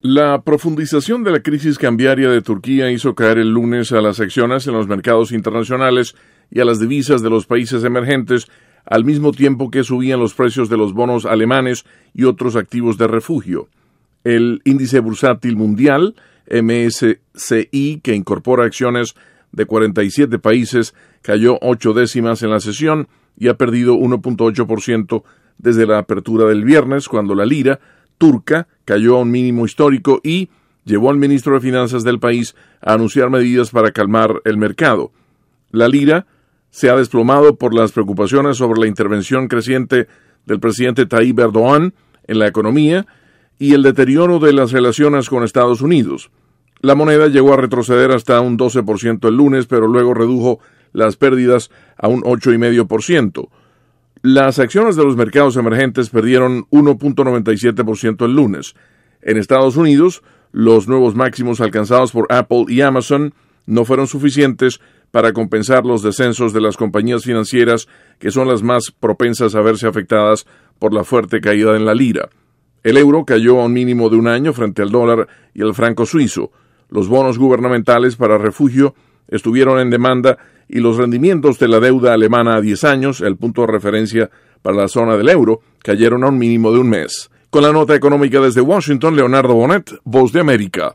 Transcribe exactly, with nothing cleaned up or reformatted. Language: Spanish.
La profundización de la crisis cambiaria de Turquía hizo caer el lunes a las acciones en los mercados internacionales y a las divisas de los países emergentes, al mismo tiempo que subían los precios de los bonos alemanes y otros activos de refugio. El índice bursátil mundial, M S C I, que incorpora acciones de cuarenta y siete países, cayó ocho décimas en la sesión y ha perdido uno punto ocho por ciento desde la apertura del viernes, cuando la lira turca cayó a un mínimo histórico y llevó al ministro de Finanzas del país a anunciar medidas para calmar el mercado. La lira se ha desplomado por las preocupaciones sobre la intervención creciente del presidente Tayyip Erdogan en la economía y el deterioro de las relaciones con Estados Unidos. La moneda llegó a retroceder hasta un doce por ciento el lunes, pero luego redujo las pérdidas a un ocho coma cinco por ciento. Las acciones de los mercados emergentes perdieron uno punto noventa y siete por ciento el lunes. En Estados Unidos, los nuevos máximos alcanzados por Apple y Amazon no fueron suficientes para compensar los descensos de las compañías financieras, que son las más propensas a verse afectadas por la fuerte caída en la lira. El euro cayó a un mínimo de un año frente al dólar y al franco suizo. Los bonos gubernamentales para refugio estuvieron en demanda y los rendimientos de la deuda alemana a diez años, el punto de referencia para la zona del euro, cayeron a un mínimo de un mes. Con la nota económica desde Washington, Leonardo Bonet, Voz de América.